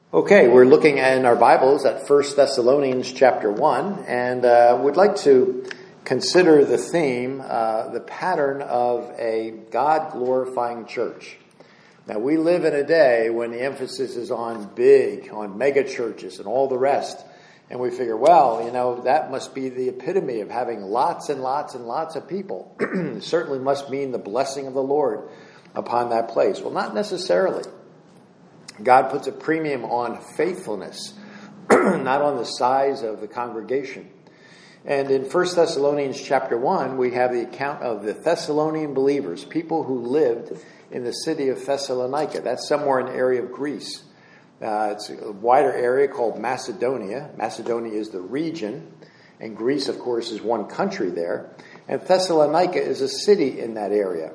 Okay, we're looking in our Bibles at 1 Thessalonians chapter 1, and would like to consider the theme, the pattern of a God-glorifying church. Now, we live in a day when the emphasis is on mega churches and all the rest, and we figure, well, that must be the epitome of having lots and lots and lots of people. It certainly must mean the blessing of the Lord upon that place. Well, not necessarily. God puts a premium on faithfulness, not on the size of the congregation. And in 1 Thessalonians chapter 1, we have the account of the Thessalonian believers, people who lived in the city of Thessalonica. That's somewhere in the area of Greece. It's a wider area called Macedonia. Macedonia is the region, and Greece, of course, is one country there. And Thessalonica is a city in that area.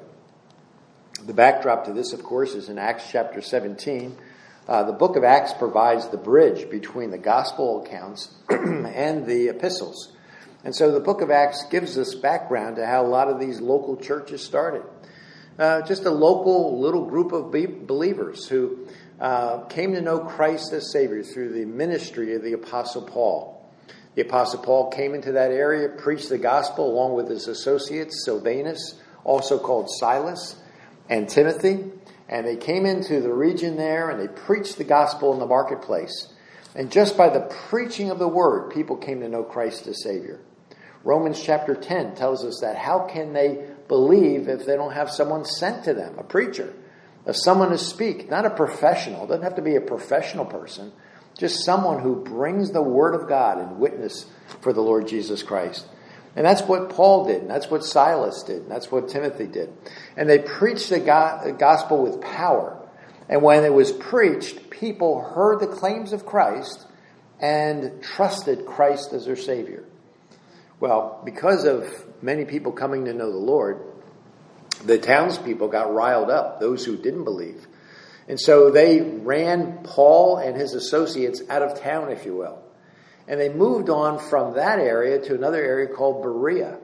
The backdrop to this, of course, is in Acts chapter 17. The book of Acts provides the bridge between the gospel accounts and the epistles. And so the book of Acts gives us background to how a lot of these local churches started. Just a local little group of believers who came to know Christ as Savior through the ministry of the Apostle Paul. The Apostle Paul came into that area, preached the gospel along with his associates, Silvanus, also called Silas, and Timothy. And they came into the region there and they preached the gospel in the marketplace. And just by the preaching of the word, people came to know Christ as Savior. Romans chapter 10 tells us that how can they believe if they don't have someone sent to them, a preacher, someone to speak, not a professional. It doesn't have to be a professional person, just someone who brings the word of God and witness for the Lord Jesus Christ. And that's what Paul did, and that's what Silas did, and that's what Timothy did. And they preached the gospel with power. And when it was preached, people heard the claims of Christ and trusted Christ as their Savior. Well, because of many people coming to know the Lord, the townspeople got riled up, those who didn't believe. And so they ran Paul and his associates out of town, if you will. And they moved on from that area to another area called Berea.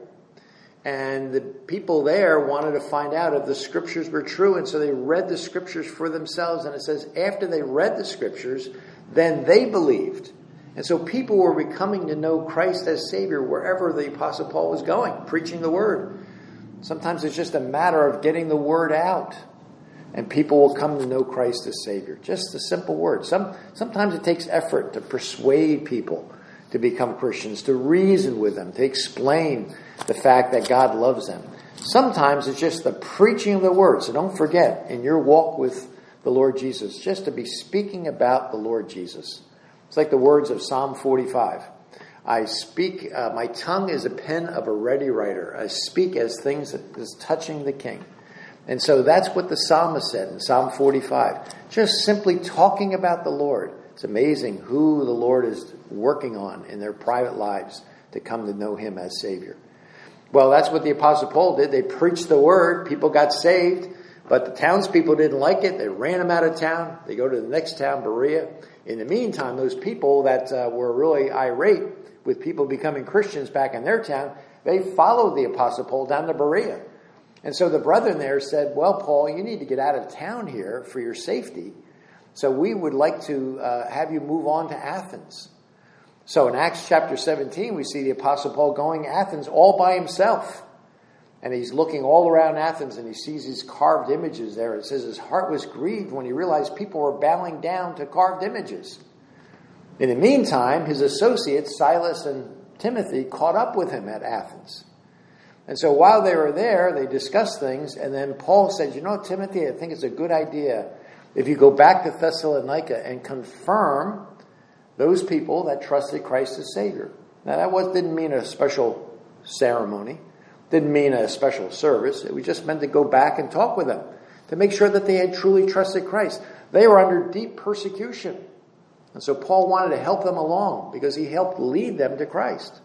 And the people there wanted to find out if the scriptures were true. And so they read the scriptures for themselves. And it says after they read the scriptures, then they believed. And so people were becoming to know Christ as Savior wherever the Apostle Paul was going, preaching the word. Sometimes it's just a matter of getting the word out. And people will come to know Christ as Savior. Just a simple word. Sometimes it takes effort to persuade people to become Christians, to reason with them, to explain the fact that God loves them. Sometimes it's just the preaching of the word. So don't forget, in your walk with the Lord Jesus, just to be speaking about the Lord Jesus. It's like the words of Psalm 45. I speak, my tongue is a pen of a ready writer. I speak as things that is touching the King. And so that's what the psalmist said in Psalm 45. Just simply talking about the Lord. It's amazing who the Lord is working on in their private lives to come to know Him as Savior. Well, that's what the Apostle Paul did. They preached the word. People got saved. But the townspeople didn't like it. They ran them out of town. They go to the next town, Berea. In the meantime, those people that were really irate with people becoming Christians back in their town, they followed the Apostle Paul down to Berea. And so the brethren there said, well, Paul, you need to get out of town here for your safety. So we would like to have you move on to Athens. So in Acts chapter 17, we see the Apostle Paul going to Athens all by himself. And he's looking all around Athens and he sees these carved images there. It says his heart was grieved when he realized people were bowing down to carved images. In the meantime, his associates, Silas and Timothy, caught up with him at Athens. And so while they were there, they discussed things. And then Paul said, Timothy, I think it's a good idea if you go back to Thessalonica and confirm those people that trusted Christ as Savior. Now, that didn't mean a special ceremony. Didn't mean a special service. It just meant to go back and talk with them to make sure that they had truly trusted Christ. They were under deep persecution. And so Paul wanted to help them along because he helped lead them to Christ.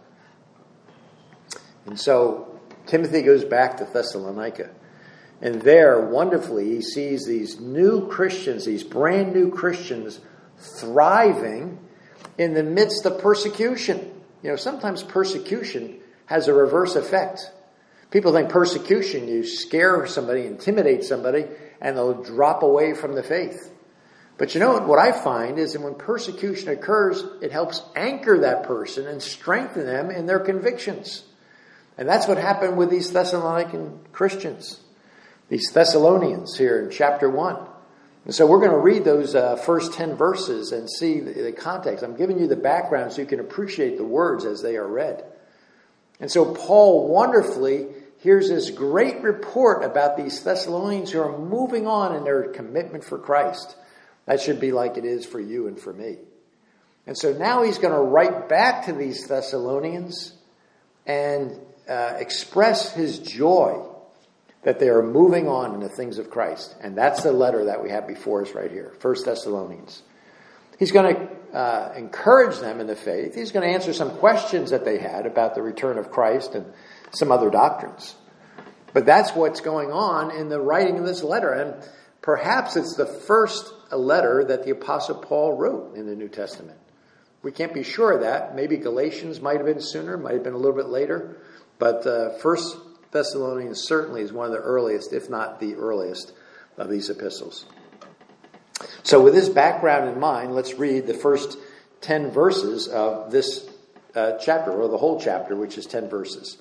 And so Timothy goes back to Thessalonica. And there, wonderfully, he sees these new Christians, these brand new Christians, thriving in the midst of persecution. Sometimes persecution has a reverse effect. People think persecution, you scare somebody, intimidate somebody, and they'll drop away from the faith. But you know what I find is that when persecution occurs, it helps anchor that person and strengthen them in their convictions. And that's what happened with these Thessalonican Christians, these Thessalonians here in chapter 1. And so we're going to read those first 10 verses and see the context. I'm giving you the background so you can appreciate the words as they are read. And so Paul wonderfully hears this great report about these Thessalonians who are moving on in their commitment for Christ. That should be like it is for you and for me. And so now he's going to write back to these Thessalonians and express his joy that they are moving on in the things of Christ. And that's the letter that we have before us right here, 1 Thessalonians. He's going to encourage them in the faith. He's going to answer some questions that they had about the return of Christ and some other doctrines. But that's what's going on in the writing of this letter. And perhaps it's the first letter that the Apostle Paul wrote in the New Testament. We can't be sure of that. Maybe Galatians might have been sooner, might have been a little bit later. But 1 Thessalonians certainly is one of the earliest, if not the earliest, of these epistles. So with this background in mind, let's read the first 10 verses of this chapter, or the whole chapter, which is 10 verses.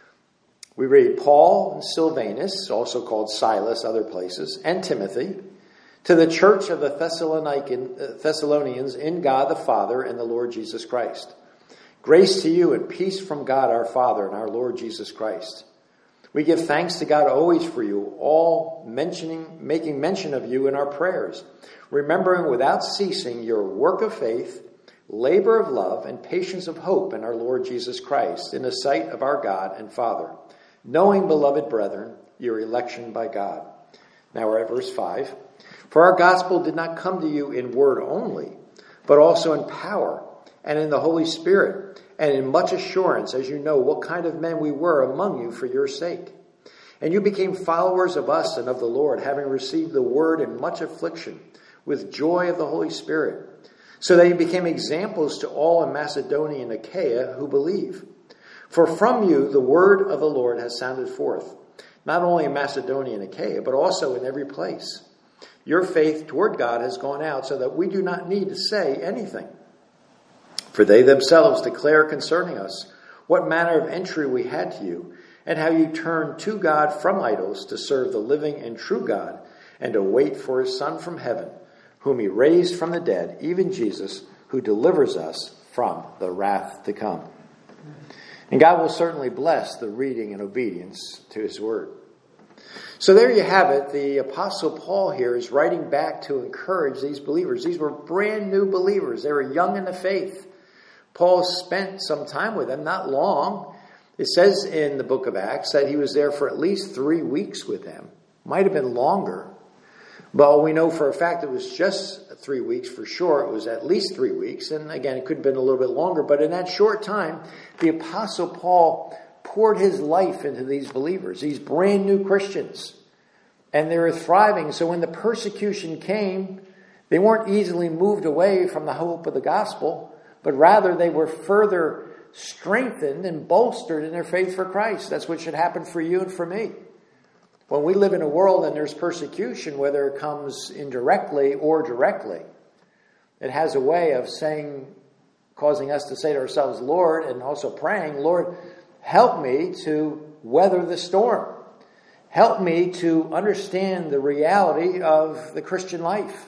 We read, Paul and Silvanus, also called Silas, other places, and Timothy, to the church of the Thessalonians in God the Father and the Lord Jesus Christ. Grace to you and peace from God our Father and our Lord Jesus Christ. We give thanks to God always for you, all making mention of you in our prayers, remembering without ceasing your work of faith, labor of love, and patience of hope in our Lord Jesus Christ, in the sight of our God and Father, knowing, beloved brethren, your election by God. Now we're at verse 5. For our gospel did not come to you in word only, but also in power and in the Holy Spirit, and in much assurance, as you know what kind of men we were among you for your sake. And you became followers of us and of the Lord, having received the word in much affliction, with joy of the Holy Spirit, so that you became examples to all in Macedonia and Achaia who believe. For from you the word of the Lord has sounded forth, not only in Macedonia and Achaia, but also in every place. Your faith toward God has gone out, so that we do not need to say anything. For they themselves declare concerning us what manner of entry we had to you, and how you turned to God from idols to serve the living and true God, and to wait for his Son from heaven, whom he raised from the dead, even Jesus, who delivers us from the wrath to come. And God will certainly bless the reading and obedience to his word. So there you have it. The Apostle Paul here is writing back to encourage these believers. These were brand new believers. They were young in the faith. Paul spent some time with them, not long. It says in the book of Acts that he was there for at least 3 weeks with them. Might have been longer. But we know for a fact it was just 3 weeks for sure. It was at least 3 weeks. And again, it could have been a little bit longer. But in that short time, the Apostle Paul poured his life into these believers, these brand new Christians. And they were thriving. So when the persecution came, they weren't easily moved away from the hope of the gospel, but rather they were further strengthened and bolstered in their faith for Christ. That's what should happen for you and for me. When we live in a world and there's persecution, whether it comes indirectly or directly, it has a way of causing us to say to ourselves, Lord, and also praying, Lord, help me to weather the storm. Help me to understand the reality of the Christian life.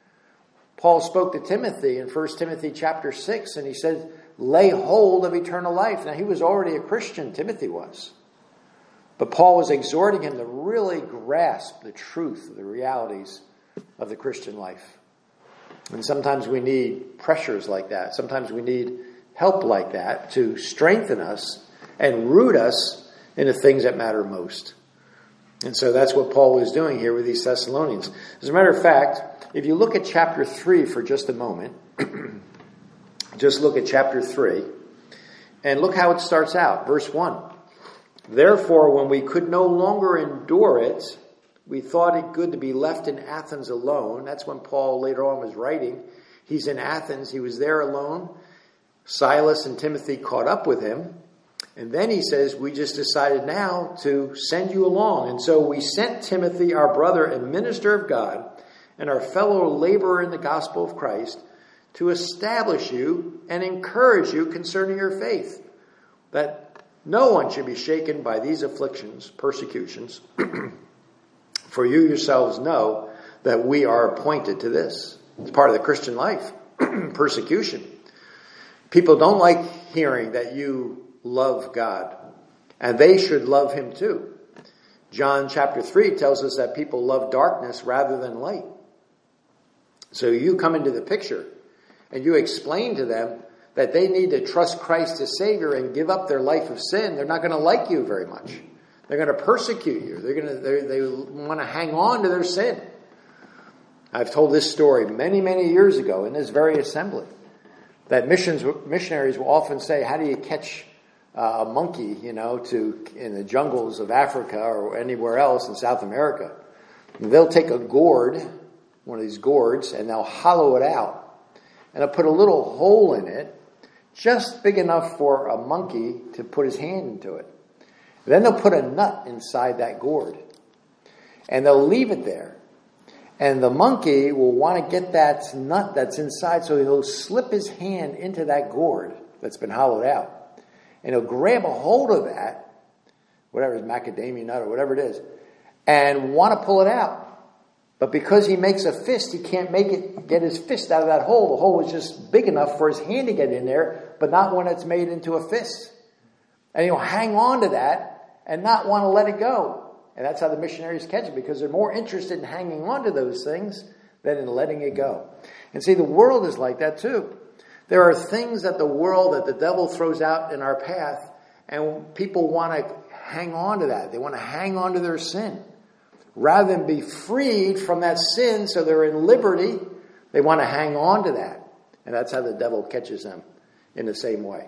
Paul spoke to Timothy in 1 Timothy chapter 6, and he said, lay hold of eternal life. Now, he was already a Christian, Timothy was. But Paul was exhorting him to really grasp the truth, the realities of the Christian life. And sometimes we need pressures like that. Sometimes we need help like that to strengthen us and root us in the things that matter most. And so that's what Paul was doing here with these Thessalonians. As a matter of fact, if you look at chapter 3 for just a moment, just look at chapter 3, and look how it starts out. Verse 1. Therefore, when we could no longer endure it, we thought it good to be left in Athens alone. That's when Paul later on was writing. He's in Athens. He was there alone. Silas and Timothy caught up with him. And then he says, we just decided now to send you along. And so we sent Timothy, our brother and minister of God, and our fellow laborer in the gospel of Christ, to establish you and encourage you concerning your faith, that no one should be shaken by these afflictions, persecutions, for you yourselves know that we are appointed to this. It's part of the Christian life, persecution. People don't like hearing that you love God, and they should love him too. John chapter 3 tells us that people love darkness rather than light. So you come into the picture and you explain to them that they need to trust Christ as Savior and give up their life of sin. They're not going to like you very much. They're going to persecute you. They want to hang on to their sin. I've told this story many, many years ago in this very assembly, that missionaries will often say, how do you catch a monkey, in the jungles of Africa or anywhere else in South America? And they'll take a gourd, one of these gourds, and they'll hollow it out. And they'll put a little hole in it, just big enough for a monkey to put his hand into it. Then they'll put a nut inside that gourd. And they'll leave it there. And the monkey will want to get that nut that's inside, so he'll slip his hand into that gourd that's been hollowed out. And he'll grab a hold of that, whatever it is, macadamia nut or whatever it is, and want to pull it out. But because he makes a fist, he can't get his fist out of that hole. The hole is just big enough for his hand to get in there, but not when it's made into a fist. And he'll hang on to that and not want to let it go. And that's how the missionaries catch it, because they're more interested in hanging on to those things than in letting it go. And see, the world is like that too. There are things that the devil throws out in our path, and people want to hang on to that. They want to hang on to their sin. Rather than be freed from that sin so they're in liberty, they want to hang on to that. And that's how the devil catches them, in the same way.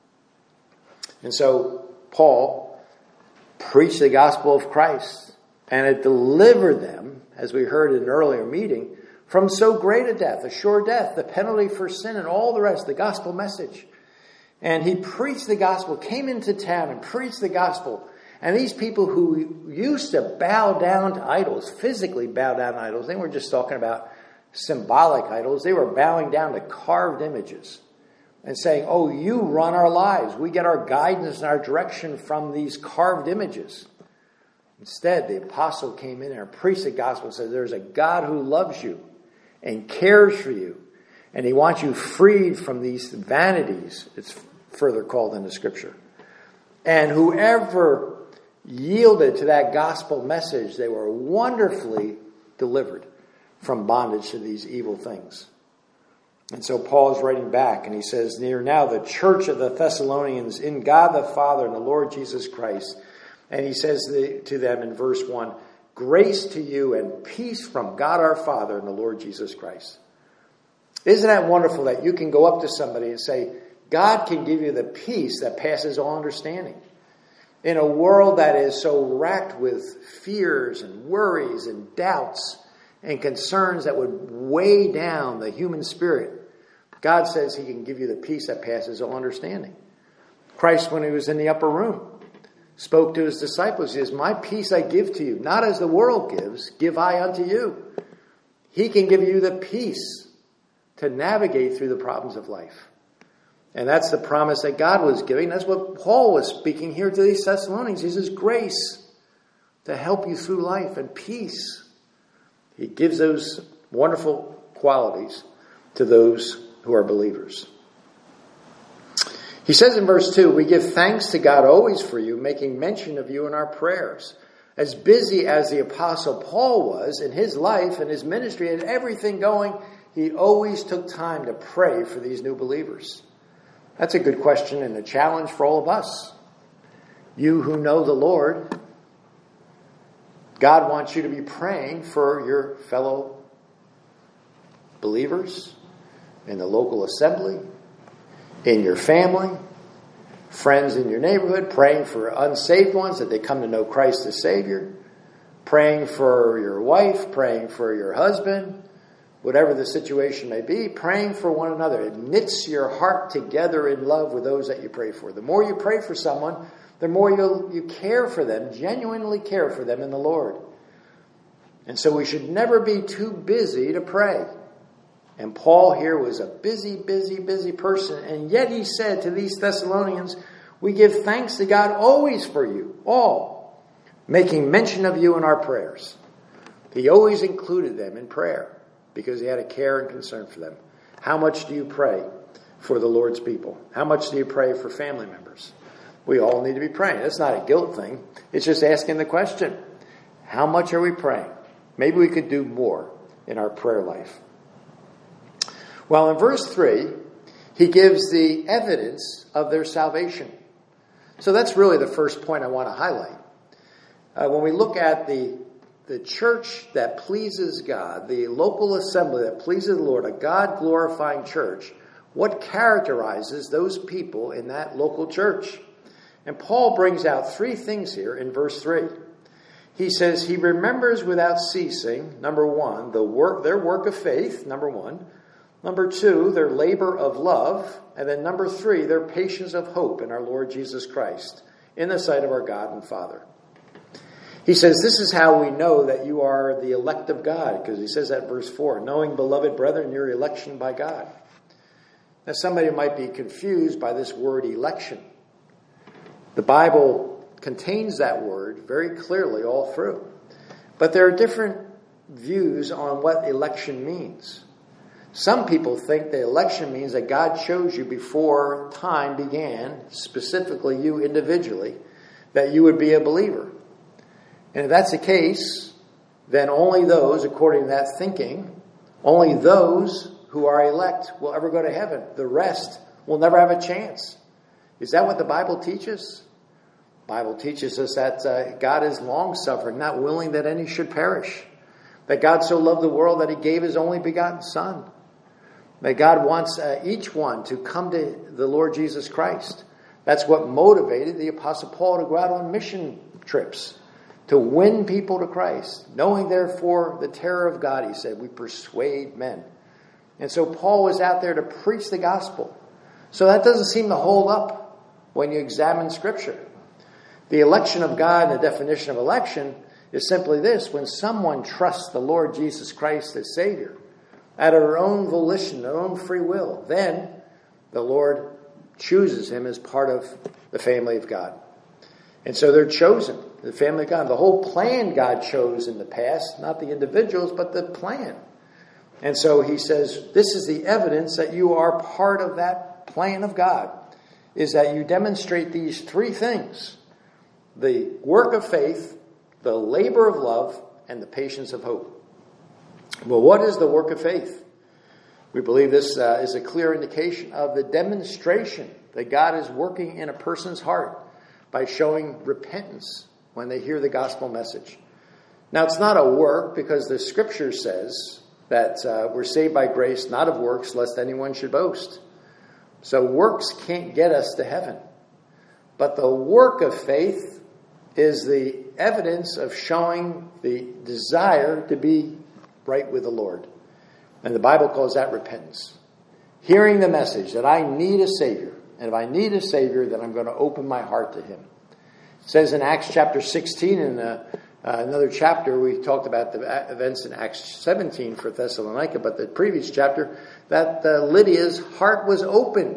And so Paul preached the gospel of Christ, and it delivered them, as we heard in an earlier meeting, from so great a death, a sure death, the penalty for sin and all the rest, the gospel message. And he preached the gospel, came into town and preached the gospel. And these people who used to bow down to idols, physically bow down to idols, they weren't just talking about symbolic idols. They were bowing down to carved images and saying, oh, you run our lives. We get our guidance and our direction from these carved images. Instead, the apostle came in there and preached the gospel and said, there's a God who loves you and cares for you. And he wants you freed from these vanities, it's further called in the scripture. And whoever yielded to that gospel message, they were wonderfully delivered from bondage to these evil things. And so Paul is writing back, and he says, near now the church of the Thessalonians in God the Father and the Lord Jesus Christ. And he says to them in verse 1, grace to you and peace from God our Father and the Lord Jesus Christ. Isn't that wonderful that you can go up to somebody and say, God can give you the peace that passes all understanding? In a world that is so racked with fears and worries and doubts and concerns that would weigh down the human spirit, God says he can give you the peace that passes all understanding. Christ, when he was in the upper room, spoke to his disciples. He says, my peace I give to you, not as the world gives, give I unto you. He can give you the peace to navigate through the problems of life. And that's the promise that God was giving. That's what Paul was speaking here to these Thessalonians. He says, grace to help you through life and peace. He gives those wonderful qualities to those who are believers. He says in verse 2, we give thanks to God always for you, making mention of you in our prayers. As busy as the apostle Paul was in his life and his ministry and everything going, he always took time to pray for these new believers. That's a good question and a challenge for all of us. You who know the Lord, God wants you to be praying for your fellow believers in the local assembly, in your family, friends in your neighborhood, praying for unsaved ones that they come to know Christ as Savior, praying for your wife, praying for your husband, whatever the situation may be, praying for one another. It knits your heart together in love with those that you pray for. The more you pray for someone, the more you care for them, genuinely care for them in the Lord. And so we should never be too busy to pray. And Paul here was a busy person. And yet he said to these Thessalonians, we give thanks to God always for you, all, making mention of you in our prayers. He always included them in prayer because he had a care and concern for them. How much do you pray for the Lord's people? How much do you pray for family members? We all need to be praying. It's not a guilt thing. It's just asking the question, how much are we praying? Maybe we could do more in our prayer life. Well, in verse 3, he gives the evidence of their salvation. So that's really the first point I want to highlight. When we look at the church that pleases God, the local assembly that pleases the Lord, a God-glorifying church, what characterizes those people in that local church? And Paul brings out three things here in verse 3. He says he remembers without ceasing, number one, their work of faith, number one. Number two, their labor of love. And then number three, their patience of hope in our Lord Jesus Christ in the sight of our God and Father. He says, this is how we know that you are the elect of God, because he says that in verse 4, knowing, beloved brethren, your election by God. Now, somebody might be confused by this word election. The Bible contains that word very clearly all through. But there are different views on what election means. Some people think that election means that God chose you before time began, specifically you individually, that you would be a believer. And if that's the case, then only those, according to that thinking, only those who are elect will ever go to heaven. The rest will never have a chance. Is that what the Bible teaches? The Bible teaches us that God is long-suffering, not willing that any should perish. That God so loved the world that he gave his only begotten Son. That God wants each one to come to the Lord Jesus Christ. That's what motivated the Apostle Paul to go out on mission trips, to win people to Christ. Knowing, therefore, the terror of God, he said, we persuade men. And so Paul was out there to preach the gospel. So that doesn't seem to hold up when you examine Scripture. The election of God, and the definition of election, is simply this: when someone trusts the Lord Jesus Christ as Savior, out of their own volition, their own free will, then the Lord chooses him as part of the family of God. And so they're chosen, the family of God. The whole plan God chose in the past, not the individuals, but the plan. And so he says, this is the evidence that you are part of that plan of God, is that you demonstrate these three things: the work of faith, the labor of love, and the patience of hope. Well, what is the work of faith? We believe this is a clear indication of the demonstration that God is working in a person's heart by showing repentance when they hear the gospel message. Now, it's not a work because the Scripture says that we're saved by grace, not of works, lest anyone should boast. So works can't get us to heaven. But the work of faith is the evidence of showing the desire to be right with the Lord. And the Bible calls that repentance. Hearing the message that I need a Savior. And if I need a Savior, then I'm going to open my heart to him. It says in Acts chapter 16, in another chapter, we talked about the events in Acts 17 for Thessalonica, but the previous chapter, that Lydia's heart was opened.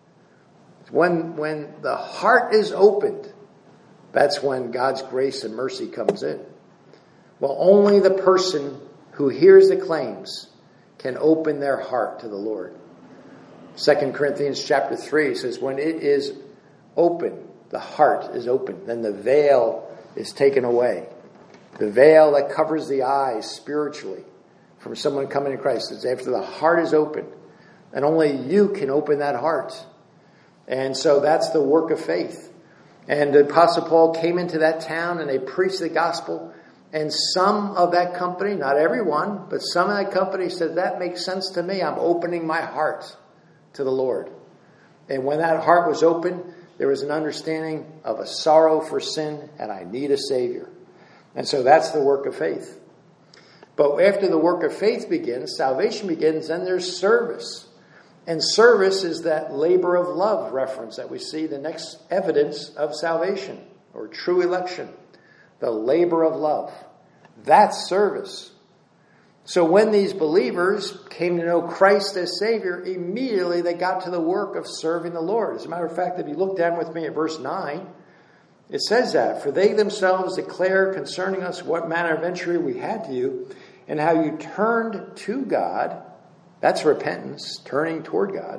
When the heart is opened, that's when God's grace and mercy comes in. Well, only the person who hears the claims can open their heart to the Lord. 2 Corinthians chapter 3 says, when it is open, the heart is open, then the veil is taken away. The veil that covers the eyes spiritually from someone coming to Christ. It's after the heart is open. And only you can open that heart. And so that's the work of faith. And the Apostle Paul came into that town and they preached the gospel. And some of that company, not everyone, but some of that company said, that makes sense to me. I'm opening my heart to the Lord. And when that heart was open, there was an understanding of a sorrow for sin and I need a Savior. And so that's the work of faith. But after the work of faith begins, salvation begins, then there's service. And service is that labor of love reference that we see, the next evidence of salvation or true election. The labor of love. That's service. So when these believers came to know Christ as Savior, immediately they got to the work of serving the Lord. As a matter of fact, if you look down with me at verse 9, it says that, "For they themselves declare concerning us what manner of entry we had to you, and how you turned to God," that's repentance, turning toward God,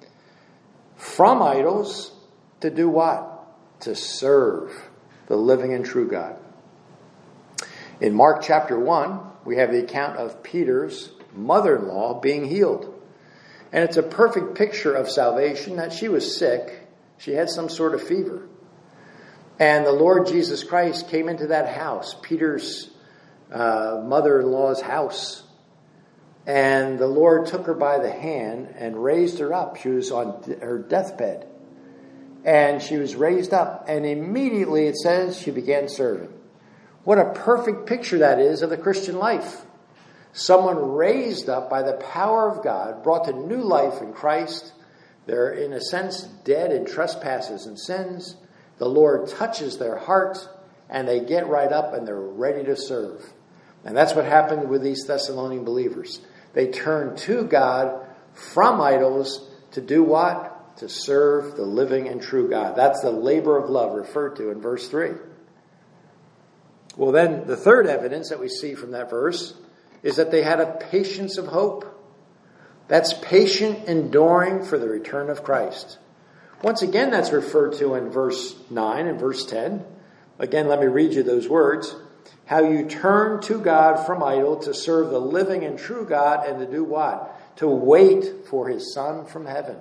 "from idols to do what? To serve the living and true God." In Mark chapter 1, we have the account of Peter's mother-in-law being healed. And it's a perfect picture of salvation, that she was sick. She had some sort of fever. And the Lord Jesus Christ came into that house, Peter's mother-in-law's house. And the Lord took her by the hand and raised her up. She was on her deathbed. And she was raised up. And immediately, it says, she began serving. What a perfect picture that is of the Christian life. Someone raised up by the power of God, brought to new life in Christ. They're, in a sense, dead in trespasses and sins. The Lord touches their heart, and they get right up and they're ready to serve. And that's what happened with these Thessalonian believers. They turned to God from idols to do what? To serve the living and true God. That's the labor of love referred to in verse 3. Well, then the third evidence that we see from that verse is that they had a patience of hope. That's patient enduring for the return of Christ. Once again, that's referred to in verse 9 and verse 10. Again, let me read you those words. "How you turn to God from idol to serve the living and true God, and to do what? To wait for his Son from heaven."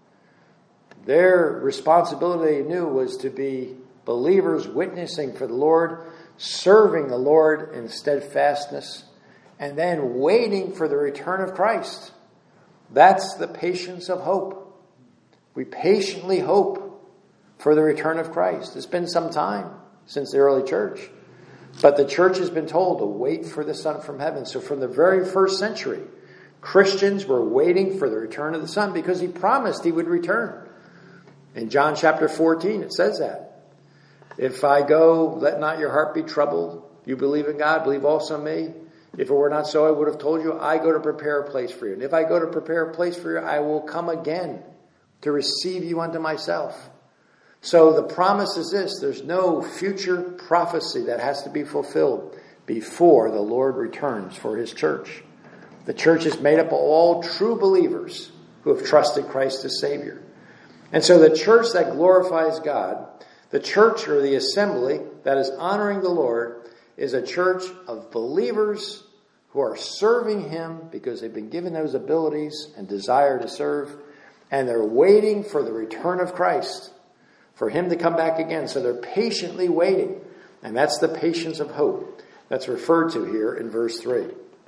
Their responsibility, they knew, was to be believers witnessing for the Lord, serving the Lord in steadfastness, and then waiting for the return of Christ. That's the patience of hope. We patiently hope for the return of Christ. It's been some time since the early church, but the church has been told to wait for the Son from heaven. So from the very first century, Christians were waiting for the return of the Son because he promised he would return. In John chapter 14, it says that. "If I go, let not your heart be troubled. You believe in God, believe also in me. If it were not so, I would have told you, I go to prepare a place for you. And if I go to prepare a place for you, I will come again to receive you unto myself." So the promise is this: there's no future prophecy that has to be fulfilled before the Lord returns for his church. The church is made up of all true believers who have trusted Christ as Savior. And so the church that glorifies God, the church or the assembly that is honoring the Lord, is a church of believers who are serving him because they've been given those abilities and desire to serve, and they're waiting for the return of Christ, for him to come back again. So they're patiently waiting, and that's the patience of hope that's referred to here in verse 3.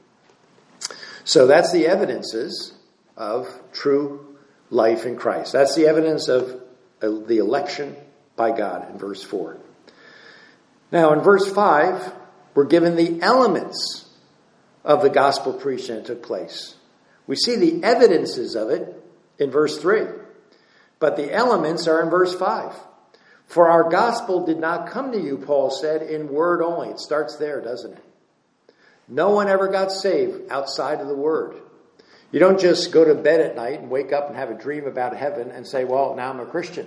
So that's the evidences of true life in Christ. That's the evidence of the election by God in verse 4. Now in verse 5, we're given the elements of the gospel preaching that took place. We see the evidences of it in verse 3, but the elements are in verse 5. "For our gospel did not come to you," Paul said, "in word only." It starts there, doesn't it? No one ever got saved outside of the word. You don't just go to bed at night and wake up and have a dream about heaven and say, well, now I'm a Christian.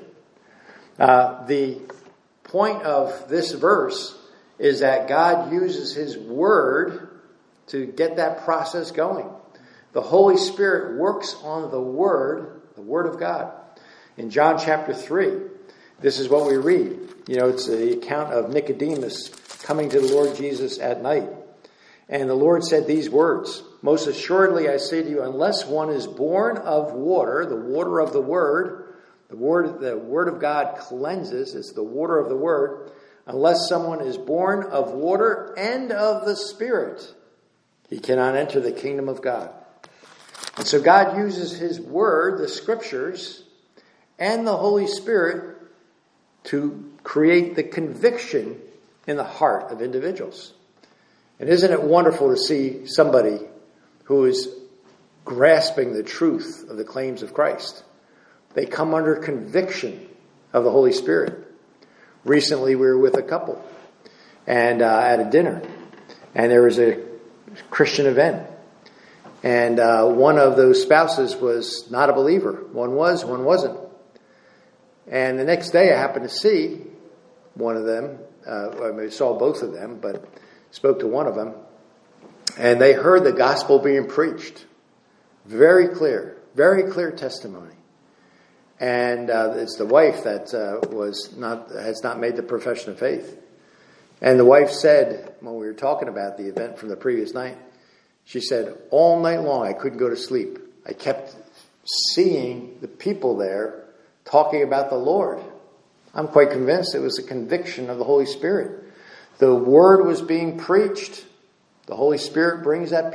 The point of this verse is that God uses his word to get that process going. The Holy Spirit works on the word of God. In John chapter 3, this is what we read. It's the account of Nicodemus coming to the Lord Jesus at night. And the Lord said these words, "Most assuredly I say to you, unless one is born of water," the water of the word of God cleanses, it's the water of the word, "unless someone is born of water and of the Spirit, he cannot enter the kingdom of God." And so God uses his word, the scriptures, and the Holy Spirit to create the conviction in the heart of individuals. And isn't it wonderful to see somebody who is grasping the truth of the claims of Christ? They come under conviction of the Holy Spirit. Recently we were with a couple and at a dinner. And there was a Christian event. And one of those spouses was not a believer. One was, one wasn't. And the next day I happened to see one of them. I saw both of them, but spoke to one of them. And they heard the gospel being preached. Very clear testimony. And it's the wife that has not made the profession of faith. And the wife said, when we were talking about the event from the previous night, she said, all night long I couldn't go to sleep. I kept seeing the people there talking about the Lord. I'm quite convinced it was a conviction of the Holy Spirit. The word was being preached. The Holy Spirit brings that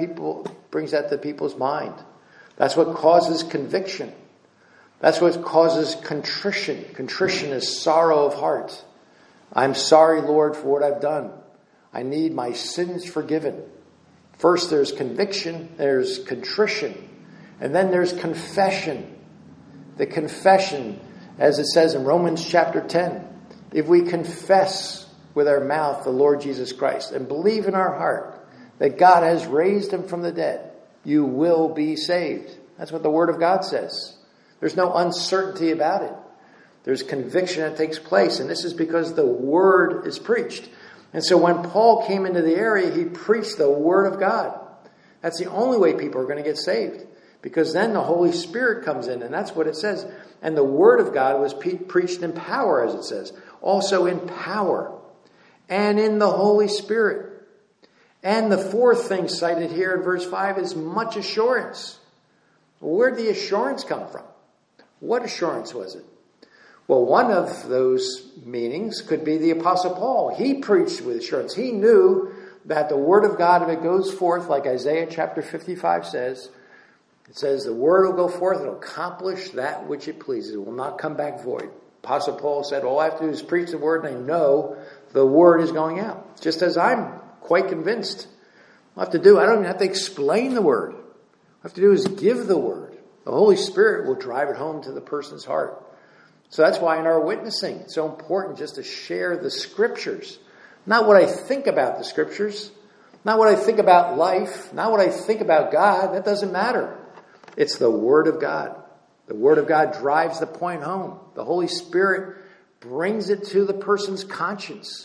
to people's mind. That's what causes conviction. That's what causes contrition. Contrition is sorrow of heart. I'm sorry, Lord, for what I've done. I need my sins forgiven. First there's conviction, there's contrition, and then there's confession. The confession, as it says in Romans chapter 10, if we confess with our mouth the Lord Jesus Christ and believe in our heart that God has raised him from the dead, you will be saved. That's what the Word of God says. There's no uncertainty about it. There's conviction that takes place, and this is because the Word is preached. And so when Paul came into the area, he preached the Word of God. That's the only way people are going to get saved, because then the Holy Spirit comes in, and that's what it says. And the Word of God was preached in power, as it says. Also in power and in the Holy Spirit. And the fourth thing cited here in verse 5 is much assurance. Where did the assurance come from? What assurance was it? Well, one of those meanings could be the Apostle Paul. He preached with assurance. He knew that the Word of God, if it goes forth, like Isaiah chapter 55 says, it says the Word will go forth, it'll accomplish that which it pleases. It will not come back void. Apostle Paul said, all I have to do is preach the Word, and I know the Word is going out. Just as I'm quite convinced. I don't even have to explain the Word. All I have to do is give the Word. The Holy Spirit will drive it home to the person's heart. So that's why in our witnessing, it's so important just to share the Scriptures. Not what I think about the Scriptures. Not what I think about life. Not what I think about God. That doesn't matter. It's the Word of God. The Word of God drives the point home. The Holy Spirit brings it to the person's conscience.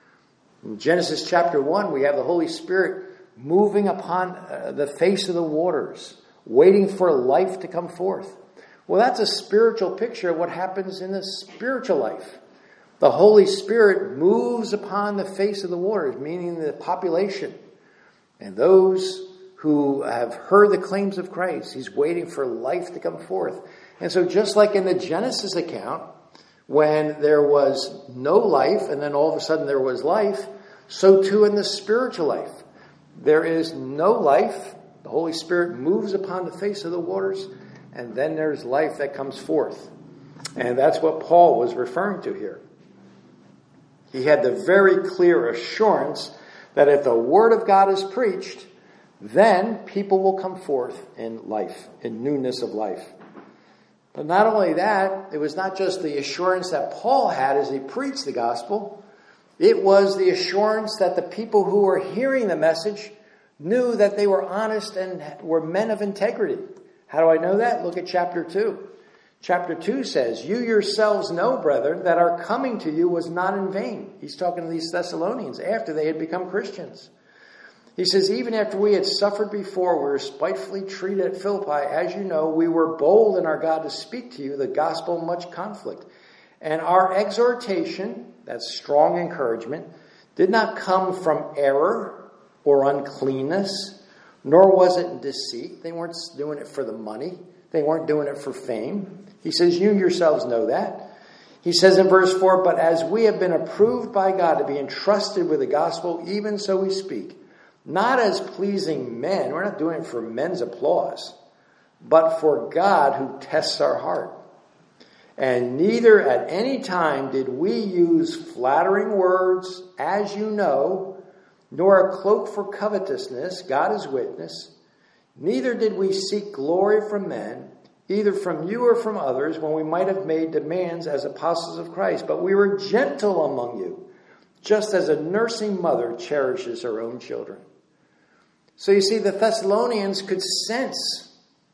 In Genesis chapter 1, we have the Holy Spirit moving upon the face of the waters, waiting for life to come forth. Well, that's a spiritual picture of what happens in the spiritual life. The Holy Spirit moves upon the face of the waters, meaning the population. And those who have heard the claims of Christ, he's waiting for life to come forth. And so just like in the Genesis account, when there was no life and then all of a sudden there was life, so too in the spiritual life. There is no life. The Holy Spirit moves upon the face of the waters, and then there's life that comes forth. And that's what Paul was referring to here. He had the very clear assurance that if the Word of God is preached, then people will come forth in life, in newness of life. But not only that, it was not just the assurance that Paul had as he preached the gospel. It was the assurance that the people who were hearing the message knew that they were honest and were men of integrity. How do I know that? Look at chapter 2. Chapter 2 says, you yourselves know, brethren, that our coming to you was not in vain. He's talking to these Thessalonians after they had become Christians. He says, even after we had suffered before, we were spitefully treated at Philippi. As you know, we were bold in our God to speak to you the gospel in much conflict. And our exhortation, that's strong encouragement, did not come from error or uncleanness, nor was it in deceit. They weren't doing it for the money. They weren't doing it for fame. He says, you yourselves know that. He says in verse 4, but as we have been approved by God to be entrusted with the gospel, even so we speak. Not as pleasing men. We're not doing it for men's applause, but for God who tests our heart. And neither at any time did we use flattering words, as you know, nor a cloak for covetousness, God is witness. Neither did we seek glory from men, either from you or from others, when we might have made demands as apostles of Christ. But we were gentle among you, just as a nursing mother cherishes her own children. So you see, the Thessalonians could sense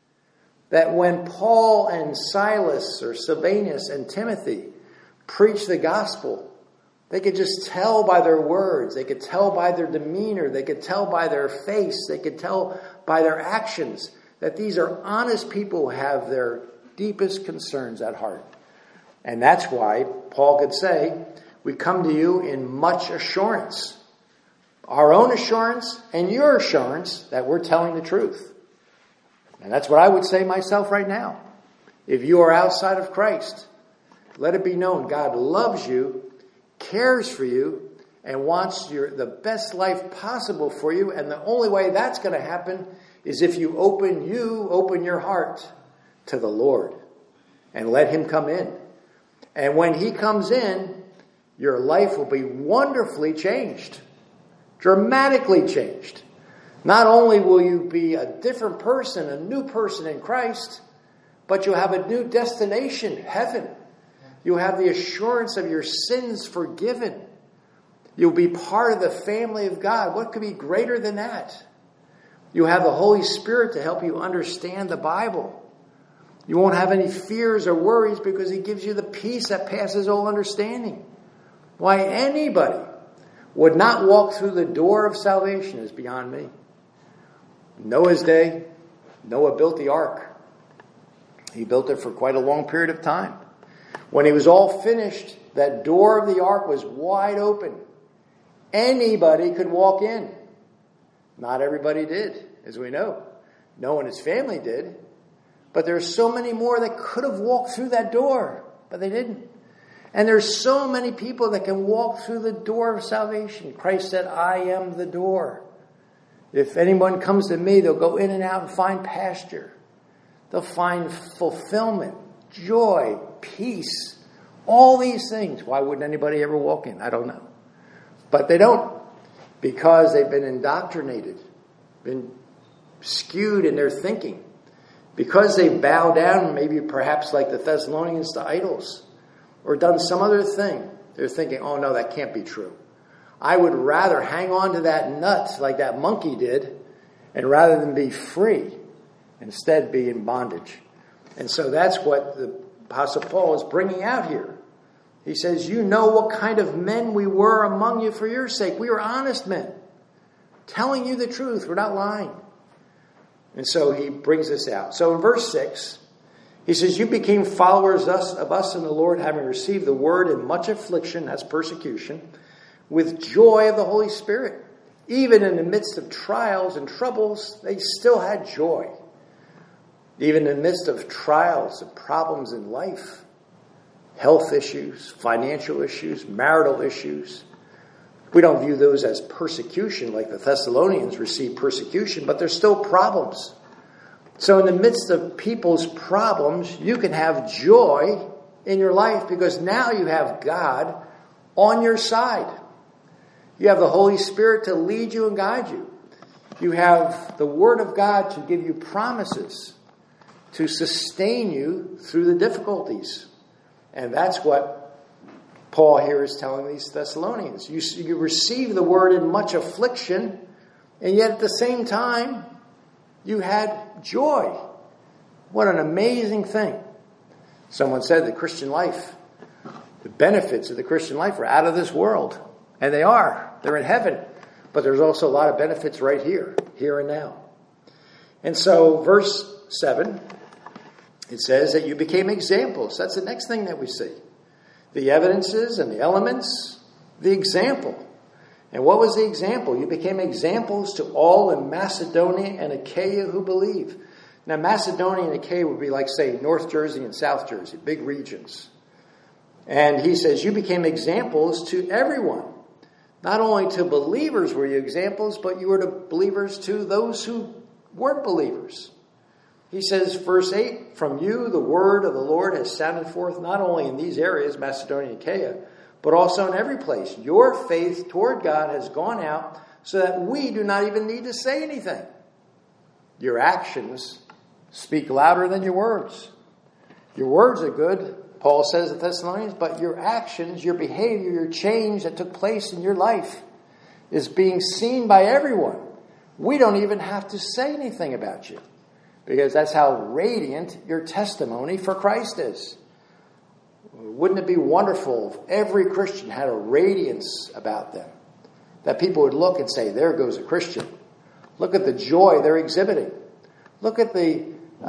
that when Paul and Silas or Silvanus and Timothy preached the gospel, they could just tell by their words. They could tell by their demeanor. They could tell by their face. They could tell by their actions that these are honest people who have their deepest concerns at heart. And that's why Paul could say, we come to you in much assurance. Our own assurance and your assurance that we're telling the truth. And that's what I would say myself right now. If you are outside of Christ, let it be known God loves you, cares for you, and wants the best life possible for you. And the only way that's going to happen is if you open your heart to the Lord and let him come in. And when he comes in, your life will be wonderfully changed, dramatically changed. Not only will you be a different person, a new person in Christ, but you'll have a new destination, heaven. You'll have the assurance of your sins forgiven. You'll be part of the family of God. What could be greater than that? You'll have the Holy Spirit to help you understand the Bible. You won't have any fears or worries because he gives you the peace that passes all understanding. Why anybody would not walk through the door of salvation is beyond me. Noah's day, Noah built the ark. He built it for quite a long period of time. When he was all finished, that door of the ark was wide open. Anybody could walk in. Not everybody did, as we know. Noah and his family did. But there's so many more that could have walked through that door, but they didn't. And there's so many people that can walk through the door of salvation. Christ said, I am the door. If anyone comes to me, they'll go in and out and find pasture. They'll find fulfillment, joy, peace, all these things. Why wouldn't anybody ever walk in? I don't know. But they don't, because they've been indoctrinated, been skewed in their thinking. Because they bow down, maybe perhaps like the Thessalonians, to idols, or done some other thing. They're thinking, oh no, that can't be true. I would rather hang on to that nut like that monkey did, and rather than be free, instead be in bondage. And so that's what the Apostle Paul is bringing out here. He says, you know what kind of men we were among you for your sake. We were honest men, telling you the truth. We're not lying. And so he brings this out. So in verse 6, he says, you became followers of us in the Lord, having received the word in much affliction, that's persecution, with joy of the Holy Spirit. Even in the midst of trials and troubles, they still had joy. Even in the midst of trials and problems in life, health issues, financial issues, marital issues, we don't view those as persecution like the Thessalonians received persecution, but there's still problems. So in the midst of people's problems, you can have joy in your life because now you have God on your side. You have the Holy Spirit to lead you and guide you. You have the Word of God to give you promises, to sustain you through the difficulties. And that's what Paul here is telling these Thessalonians. You receive the word in much affliction, and yet at the same time, you had joy. What an amazing thing. Someone said the Christian life, the benefits of the Christian life are out of this world. And they are. They're in heaven. But there's also a lot of benefits right here and now. And so verse 7, it says that you became examples. That's the next thing that we see. The evidences and the elements, the example. And what was the example? You became examples to all in Macedonia and Achaia who believe. Now, Macedonia and Achaia would be like, say, North Jersey and South Jersey, big regions. And he says, you became examples to everyone. Not only to believers were you examples, but you were to believers to those who weren't believers. He says, verse 8, from you the word of the Lord has sounded forth not only in these areas, Macedonia and Achaia, but also in every place. Your faith toward God has gone out so that we do not even need to say anything. Your actions speak louder than your words. Your words are good, Paul says to Thessalonians, but your actions, your behavior, your change that took place in your life is being seen by everyone. We don't even have to say anything about you, because that's how radiant your testimony for Christ is. Wouldn't it be wonderful if every Christian had a radiance about them, that people would look and say, there goes a Christian. Look at the joy they're exhibiting. Look at the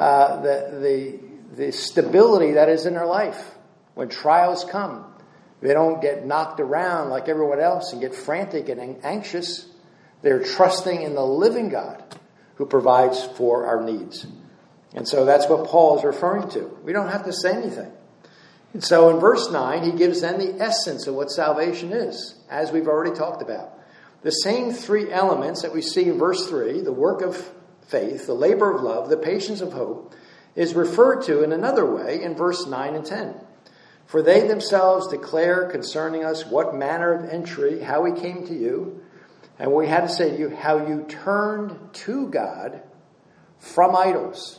stability that is in their life. When trials come, they don't get knocked around like everyone else and get frantic and anxious. They're trusting in the living God who provides for our needs. And so that's what Paul is referring to. We don't have to say anything. And so in verse 9, he gives then the essence of what salvation is, as we've already talked about. The same three elements that we see in verse 3, the work of faith, the labor of love, the patience of hope, is referred to in another way in verse 9 and 10. For they themselves declare concerning us what manner of entry, how we came to you, and we had to say to you, how you turned to God from idols.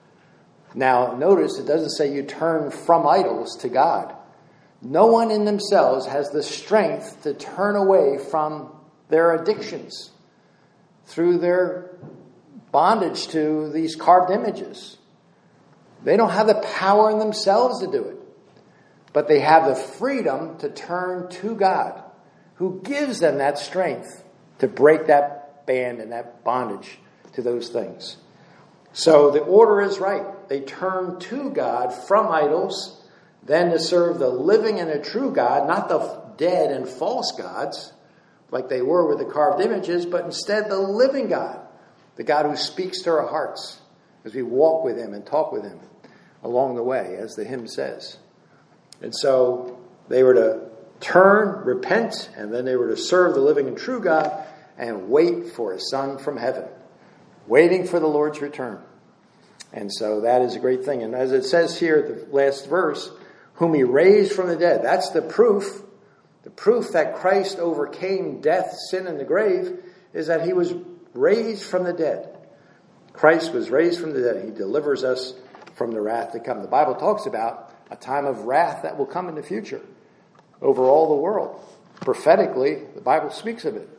Now, notice it doesn't say you turn from idols to God. No one in themselves has the strength to turn away from their addictions through their bondage to these carved images. They don't have the power in themselves to do it. But they have the freedom to turn to God, who gives them that strength to break that band and that bondage to those things. So the order is right. They turn to God from idols, then to serve the living and the true God, not the dead and false gods, like they were with the carved images, but instead the living God, the God who speaks to our hearts as we walk with him and talk with him along the way, as the hymn says. And so they were to turn, repent, and then they were to serve the living and true God and wait for his Son from heaven, waiting for the Lord's return. And so that is a great thing. And as it says here at the last verse, whom he raised from the dead. That's the proof. The proof that Christ overcame death, sin, and the grave is that he was raised from the dead. Christ was raised from the dead. He delivers us from the wrath to come. The Bible talks about a time of wrath that will come in the future over all the world. Prophetically, the Bible speaks of it.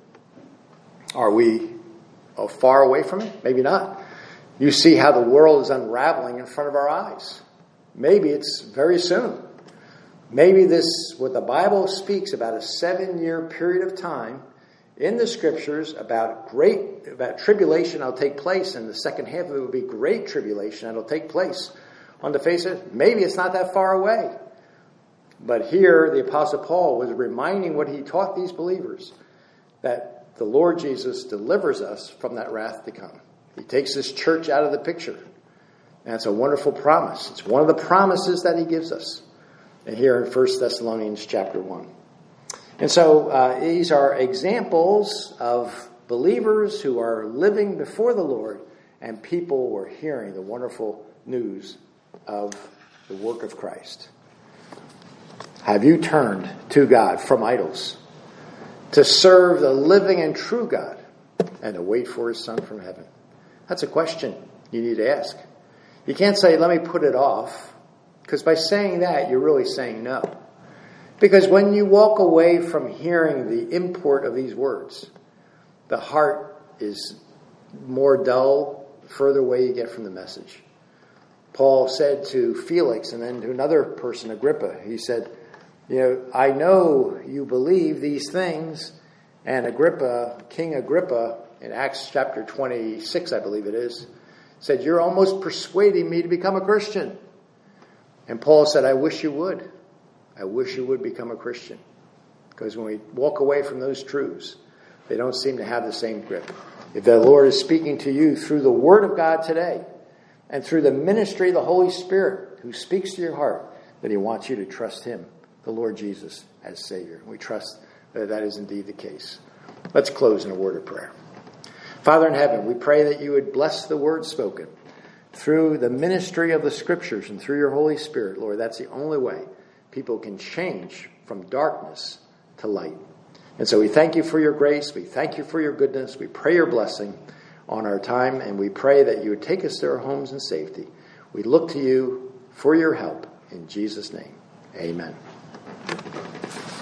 Are we far away from it? Maybe not. You see how the world is unraveling in front of our eyes. Maybe it's very soon. Maybe this, what the Bible speaks about, a 7-year period of time in the scriptures about tribulation that'll take place, and the second half of it will be great tribulation that'll take place on the face of it. Maybe it's not that far away. But here the Apostle Paul was reminding what he taught these believers, that the Lord Jesus delivers us from that wrath to come. He takes this church out of the picture. And it's a wonderful promise. It's one of the promises that he gives us. And here in 1 Thessalonians chapter 1. And so these are examples of believers who are living before the Lord, and people were hearing the wonderful news of the work of Christ. Have you turned to God from idols to serve the living and true God and to wait for his Son from heaven? That's a question you need to ask. You can't say, let me put it off, because by saying that, you're really saying no. Because when you walk away from hearing the import of these words, the heart is more dull the further away you get from the message. Paul said to Felix and then to another person, Agrippa, he said, I know you believe these things. And Agrippa, King Agrippa, in Acts chapter 26, I believe it is, said, you're almost persuading me to become a Christian. And Paul said, I wish you would. I wish you would become a Christian. Because when we walk away from those truths, they don't seem to have the same grip. If the Lord is speaking to you through the Word of God today, and through the ministry of the Holy Spirit who speaks to your heart, then he wants you to trust him, the Lord Jesus, as Savior. We trust that that is indeed the case. Let's close in a word of prayer. Father in heaven, we pray that you would bless the word spoken through the ministry of the Scriptures and through your Holy Spirit, Lord. That's the only way people can change from darkness to light. And so we thank you for your grace. We thank you for your goodness. We pray your blessing on our time, and we pray that you would take us to our homes in safety. We look to you for your help. In Jesus' name, Amen.